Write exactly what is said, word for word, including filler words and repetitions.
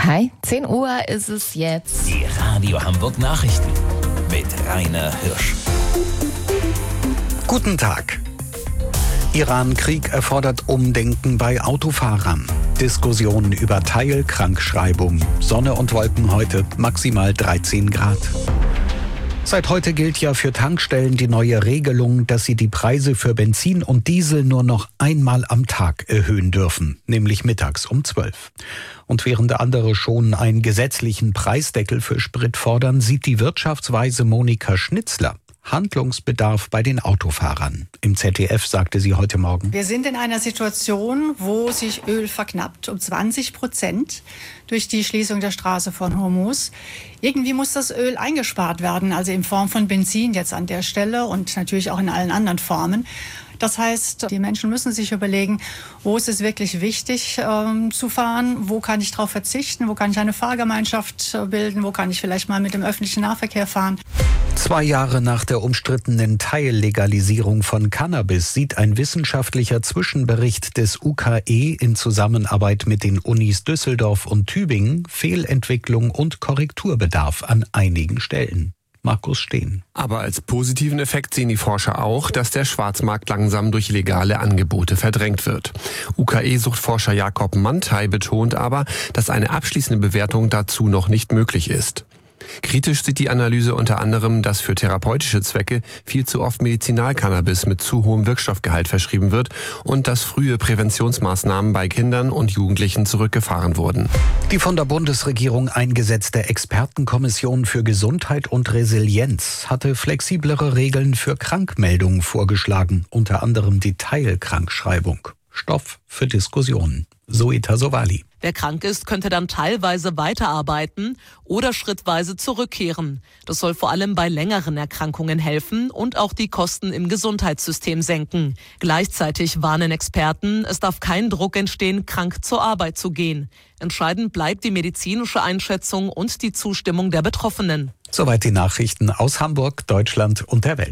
Hi, zehn Uhr ist es jetzt. Die Radio Hamburg Nachrichten mit Rainer Hirsch. Guten Tag. Iran-Krieg erfordert Umdenken bei Autofahrern. Diskussionen über Teilkrankschreibung. Sonne und Wolken heute, maximal dreizehn Grad. Seit heute gilt ja für Tankstellen die neue Regelung, dass sie die Preise für Benzin und Diesel nur noch einmal am Tag erhöhen dürfen, nämlich mittags um zwölf. Und während andere schon einen gesetzlichen Preisdeckel für Sprit fordern, sieht die Wirtschaftsweise Monika Schnitzler Handlungsbedarf bei den Autofahrern. Im Z D F sagte sie heute Morgen: Wir sind in einer Situation, wo sich Öl verknappt um zwanzig Prozent durch die Schließung der Straße von Hormuz. Irgendwie muss das Öl eingespart werden, also in Form von Benzin jetzt an der Stelle und natürlich auch in allen anderen Formen. Das heißt, die Menschen müssen sich überlegen, wo ist es wirklich wichtig ähm, zu fahren, wo kann ich darauf verzichten, wo kann ich eine Fahrgemeinschaft äh, bilden, wo kann ich vielleicht mal mit dem öffentlichen Nahverkehr fahren. Zwei Jahre nach der umstrittenen Teillegalisierung von Cannabis sieht ein wissenschaftlicher Zwischenbericht des U K E in Zusammenarbeit mit den Unis Düsseldorf und Tübingen Fehlentwicklung und Korrekturbedarf an einigen Stellen. Markus Steen. Aber als positiven Effekt sehen die Forscher auch, dass der Schwarzmarkt langsam durch legale Angebote verdrängt wird. U K E-Suchtforscher Jakob Mantei betont aber, dass eine abschließende Bewertung dazu noch nicht möglich ist. Kritisch sieht die Analyse unter anderem, dass für therapeutische Zwecke viel zu oft Medizinalcannabis mit zu hohem Wirkstoffgehalt verschrieben wird und dass frühe Präventionsmaßnahmen bei Kindern und Jugendlichen zurückgefahren wurden. Die von der Bundesregierung eingesetzte Expertenkommission für Gesundheit und Resilienz hatte flexiblere Regeln für Krankmeldungen vorgeschlagen, unter anderem die Teilkrankschreibung. Stoff für Diskussionen. Zoe Tassovali. Wer krank ist, könnte dann teilweise weiterarbeiten oder schrittweise zurückkehren. Das soll vor allem bei längeren Erkrankungen helfen und auch die Kosten im Gesundheitssystem senken. Gleichzeitig warnen Experten, es darf kein Druck entstehen, krank zur Arbeit zu gehen. Entscheidend bleibt die medizinische Einschätzung und die Zustimmung der Betroffenen. Soweit die Nachrichten aus Hamburg, Deutschland und der Welt.